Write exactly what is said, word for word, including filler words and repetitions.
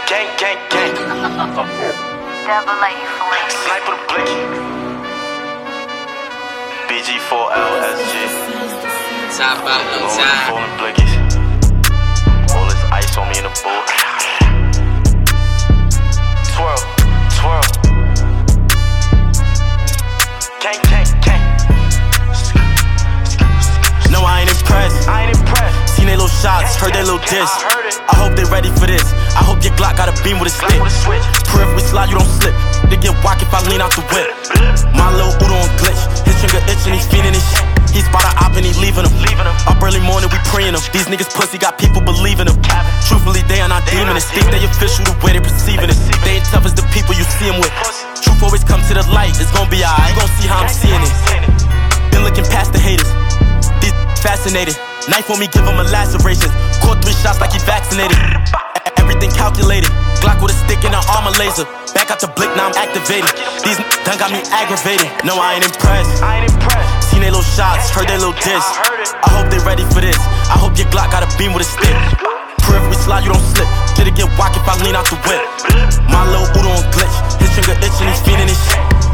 Gang, gang, gang. Double A Flame. Sniper the blicky. B G four L S G. Top out, no time. Rolling blickies. All this ice on me in the pool. Twirl, twirl. Gang, gang, gang. No, I ain't impressed. I ain't impressed. Seen they little shots, heard they little diss. I heard it. I hope they ready for this. I hope your Glock got a beam with a stick. Glock with a switch. Pray if we slide, you don't slip. They get whack if I lean out the whip. My little Udo on glitch. His finger itching, he's feeding his shit. He spot a op and he leaving him. Leaving him. Up early morning, we praying him. These niggas pussy got people believing them. Truthfully, they are not demons. Think they official the way they perceiving it. They ain't tough as the people you see them with. Truth always come to the light, it's gonna be alright. You gon' see how I'm seeing it. Been looking past the haters. These fascinated. Knife on me, give him a laceration. Caught three shots like he vaccinated. Everything calculated. Glock with a stick and an armor laser. Back out the blick, now I'm activated. These done got me aggravated. No, I ain't impressed. I ain't impressed. Seen they little shots, heard they little diss. I heard it. I hope they ready for this. I hope your Glock got a beam with a stick. Pray if we slide, you don't slip. Did it get whack if I lean out the whip? My little Udo on glitch. His finger itching, he's feeding his shit.